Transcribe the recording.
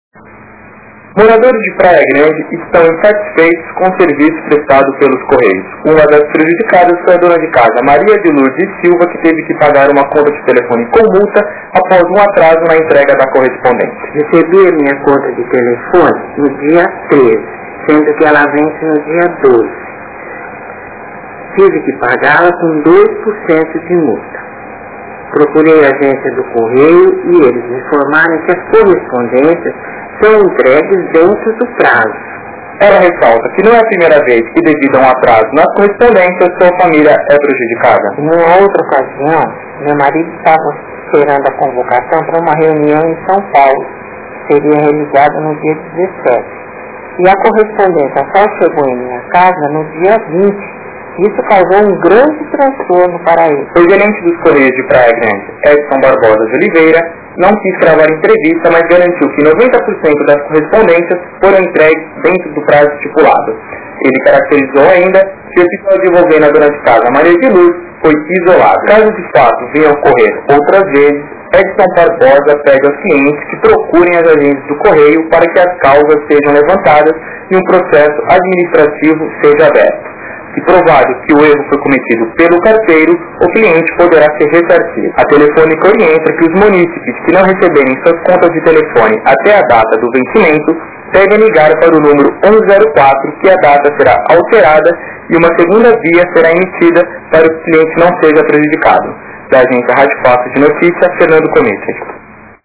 Moradores de Praia Grande estão insatisfeitos com o serviço prestado pelos Correios. Uma das prejudicadas foi a dona de casa, Maria de Lourdes Silva, que teve que pagar uma conta de telefone com multa após um atraso na entrega da correspondência. Recebi a minha conta de telefone no dia 13, sendo que ela vence no dia 12. Tive que pagá-la com 2% de multa. Procurei a agência do Correio e eles me informaram que as correspondências são entregues dentro do prazo. Ela ressalta que não é a primeira vez que, devido a um atraso nas correspondências, sua família é prejudicada. Em uma outra ocasião, meu marido estava esperando a convocação para uma reunião em São Paulo, que seria realizada no dia 17. E a correspondência só chegou em minha casa no dia 20. Isso causou um grande transtorno para ele. O gerente dos Correios de Praia Grande, Edson Barbosa de Oliveira, não quis gravar entrevista, mas garantiu que 90% das correspondências foram entregues dentro do prazo estipulado. Ele caracterizou ainda que o episódio envolvendo a dona de casa Maria de Luz foi isolado. Caso de fato venha a ocorrer outras vezes, Edson Barbosa pede aos clientes que procurem as agências do Correio para que as causas sejam levantadas e um processo administrativo seja aberto. Se provado que o erro foi cometido pelo carteiro, o cliente poderá ser ressarcido. A Telefônica orienta que os munícipes que não receberem suas contas de telefone até a data do vencimento devem ligar para o número 104, que a data será alterada e uma segunda via será emitida para que o cliente não seja prejudicado. Da agência Rádio Fácil de Notícias, Fernando Comete.